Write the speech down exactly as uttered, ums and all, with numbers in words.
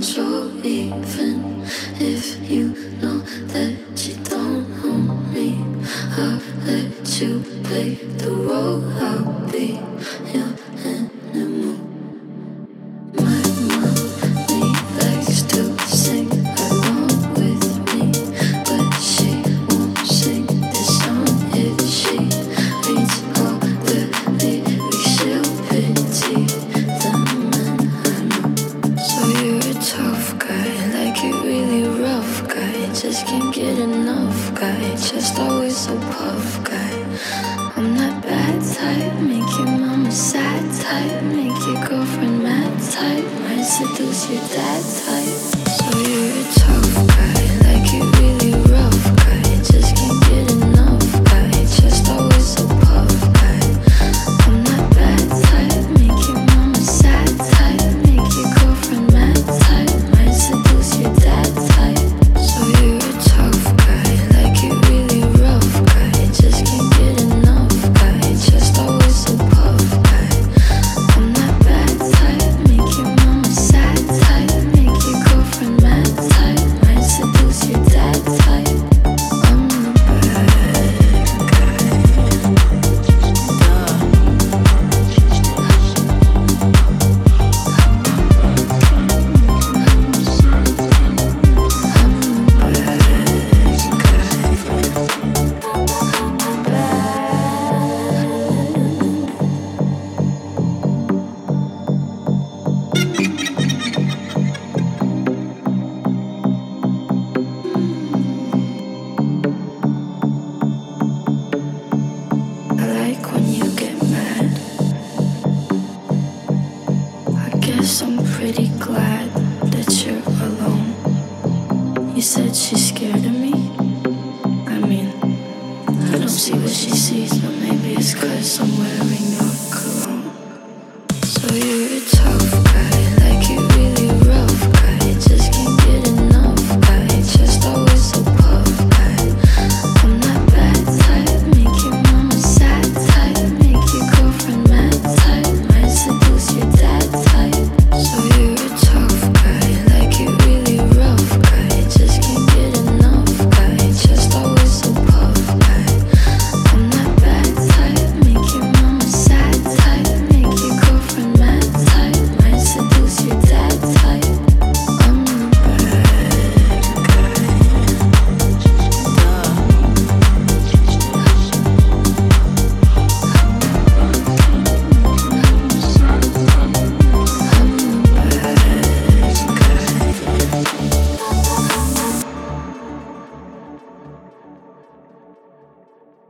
So even if you know that you don't own me, I'll let you play the role. I'll be your animal. My mommy likes to sing along with me, but she won't sing this song if she reads all the lyrics. She'll pity the man I know. So you're a tough guy, like you really rough guy. Just can't get enough guy, just always so puff guy. I'm that bad type, make your mama sad type, make your girlfriend mad type, might seduce your dad type. So you're a tough guy, like you really rough guy. Just can't get enough guy, just always so puff guy. I'm that bad type, make your mama sad type, make your girlfriend mad type, might seduce your dad type. So you're a tough guy, like you really rough guy. Just can't get enough guy, just always so puff guy. I'm that bad type, make your mama sad type, make your girlfriend mad type, might seduce your dad type. I'm the bad guy. I like when you get mad. I guess I'm pretty glad that you're alone. You said she's scared of me. I mean, I don't see what she sees, but maybe it's 'cause I'm wearing your cologne. So you